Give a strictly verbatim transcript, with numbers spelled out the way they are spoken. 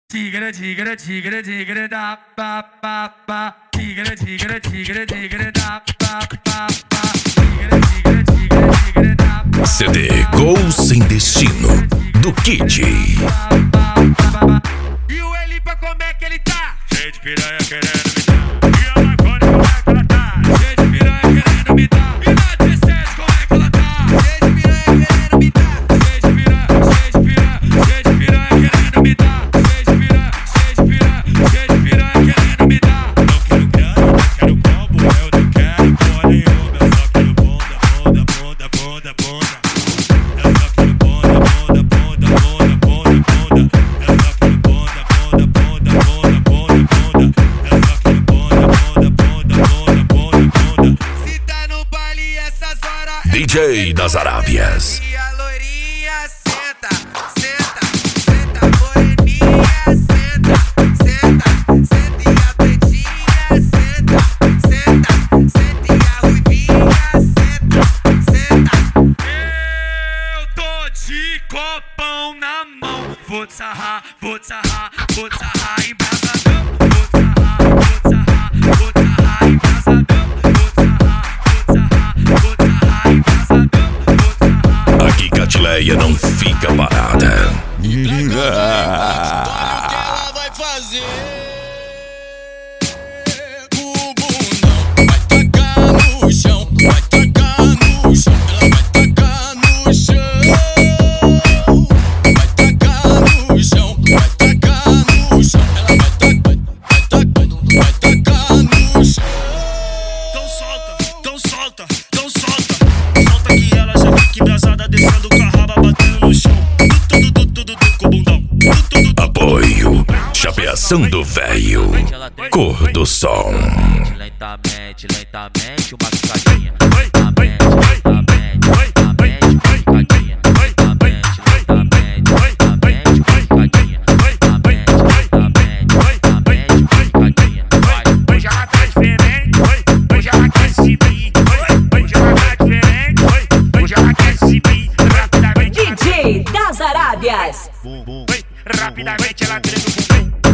Tigre, tigre, tigre, tigre, da, pa, pa, pa. Tigre, tigre, tigre, tigre, da, pa, pa, pa. Tigre, tigre, tigre, tigre, da, pa. C D Gol Sem Destino, do Kid. E o Elipa, como é que ele tá? Cheio de piranha querendo me dar. E a Marconi, como é que ela tá? Cheio de piranha querendo me dar. E na dezessete, como é que ela tá? Cheio de piranha querendo me dar. Cheio de piranha, cheio de piranha, cheio de piranha querendo me dar. Cheio de piranha, cheio de piranha, cheio de piranha querendo me dar. Não quero grana, não quero combo, eu não quero porra nenhuma. Eu só quero bunda, bunda, bunda, bunda, bunda. Eu só quero bunda, bunda, bunda, bunda, bunda, bunda. Eu só quero bunda, bunda, bunda, bunda, bunda, bunda. Eu só quero bunda, bunda, bunda, bunda, bunda, bunda. Se tá no baile essas horas, D J das Arábias. e a loirinha senta, senta, senta, moreninha senta, senta, senta e a pretinha senta, senta, senta e a ruivinha senta, senta. Eu tô de copão na mão, vou te sarrar, vou te sarrar, vou te sarrar embrasadão, vou te sarrar, vou te sarrar, vou te sarrar embrasadão, vou te sarrar, vou te sarrar, vou te sarrar embrasadão, vou te sarrar. Aqui Catileia não fica parada. Ela vai fazer com o bundão, vai tacar no chão, vai tacar no chão, ela vai tacar no chão, vai tacar no chão, vai tacar no chão, ela vai tacar, vai tacar, vai tacar no chão. Então solta, então solta, então solta, solta que ela já fica embrasada, descendo com a raba, batendo no chão, tudo, tudo, tudo, tudo com o bundão. Apoio, chapeação do véio, cor do som. Lentamente, lentamente, uma picadinha. Lentamente, lentamente, lentamente, uma picadinha. Lentamente, lentamente, lentamente, uma picadinha. Lentamente, lentamente, lentamente, uma picadinha. Hoje ela tá diferente, hoje ela quer se vir. Hoje ela tá diferente, hoje ela quer se vir. Rapidamente, D J das Arábias. rapidamente ela vira do bumbum.